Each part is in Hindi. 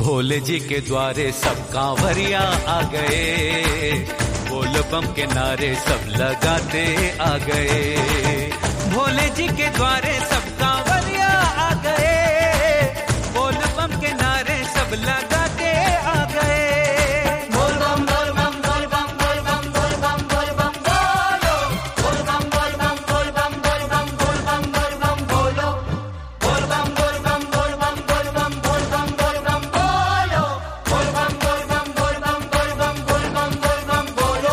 भोले जी के द्वारे सब कांवरिया आ गए, बोल बम के नारे सब लगाते आ गए। भोले जी के द्वारे सब कांवरिया आ गए, बोल बम के नारे सब लगाते आ गए। बोल बम बोल बम बोल बम बोल बम बोल बम बोल बम बोलो, बोल बम बोल बम बोल बम बोल बम बोल बम बोल बम बोलो, बोल बम बोल बम बोल बम बोल बम बोल बम बोल बम बोलो, बोल बम बोल बम बोल बम बोल बम बोल बम बोल बम बोलो।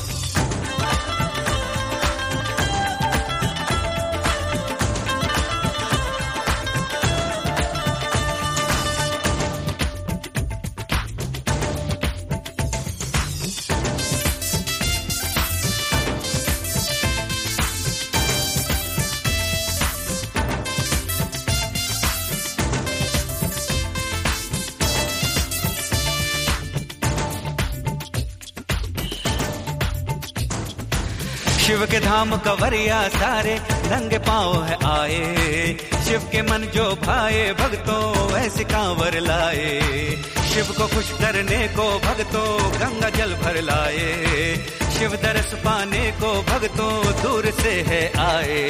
शिव के धाम कंवरिया सारे नंगे पांव है आए, शिव के मन जो भाए भक्तों ऐसे कांवर लाए। शिव को खुश करने को भक्तों गंगा जल भर लाए, शिव दर्श पाने को भक्तों दूर से है आए।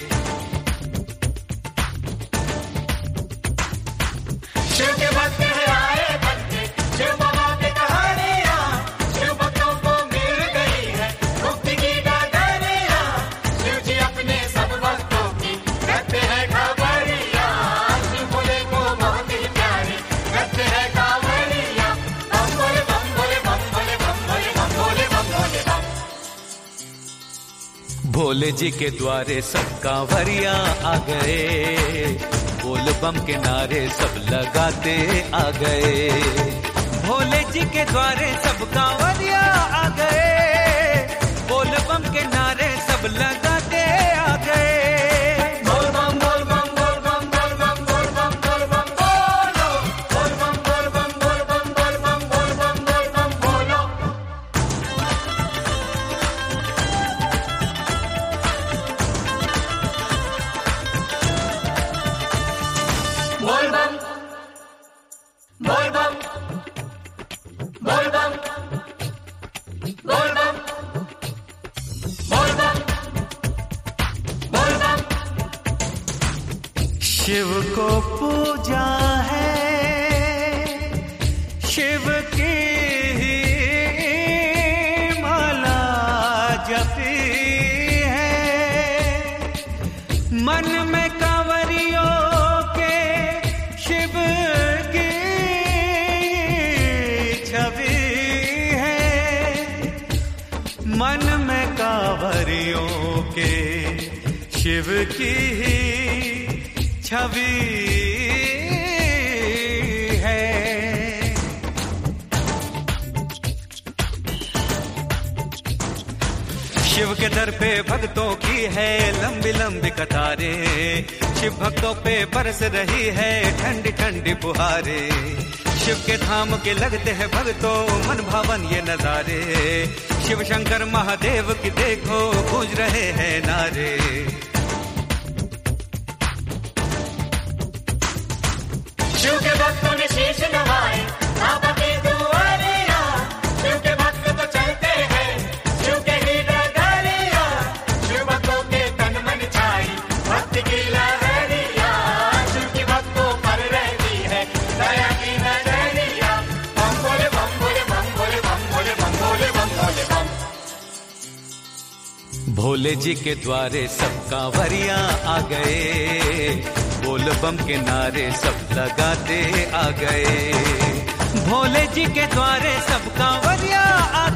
शिव के भक्त है आए बंदे, शिव बाबा की कहानियां, शिव भक्तों को मिल गई है मुक्ति की डगरिया। शिव जी अपने सब भक्तों की रखते हैं खबरिया, शिव भोले को बहुत ही प्यारे रखते हैं कांवरिया। बम भोले बम भोले बम भोले बम भोले बम भोले बम भोले बम। भोले जी के द्वारे सब कांवरिया आ गए, बोल बम के नारे सब लगाते आ गए। भोले जी के द्वारे सब कांवरिया आ गए, बोल बम के नारे सब लगाते आ गए। बोल बम बोल बम बोल बम बोल बम बोल बम बोल बम बोलो, बोल बम बोल बम बोल बम बोल बम बोल बम बोल बम बोलो। बोल बम बोल बम बोल बम बोल बम बोल बम बोल बम। शिव को पूजा है, शिव की माला जपी है, मन में कांवरियों के शिव की छवि है, मन में कांवरियों के शिव की छवि है। शिव के दर पे भक्तों की है लंबी लंबी कतारें, शिव भक्तों पे बरस रही है ठंडी ठंडी फुहारे। शिव के धाम के लगते हैं भक्तों मन भावन ये नजारे, शिव शंकर महादेव की देखो गूंज रहे हैं नारे। शिव के भक्तों ने शीश नवाए बाबा की दुआरिया, शिव के भक्त तो चलते हैं शिव के ही डगरिया। शिव भक्तों के तन मन छाई भक्ति की लहरिया, शिव की भक्तों पर रहती है दया की नजरिया। बम भोले बम भोले बम भोले बम भोले बम भोले बम भोले बम। भोले जी के द्वारे सब कांवरिया आ गए, बोल बम के नारे सब लगाते आ गए। भोले जी के द्वारे सब कांवरिया आ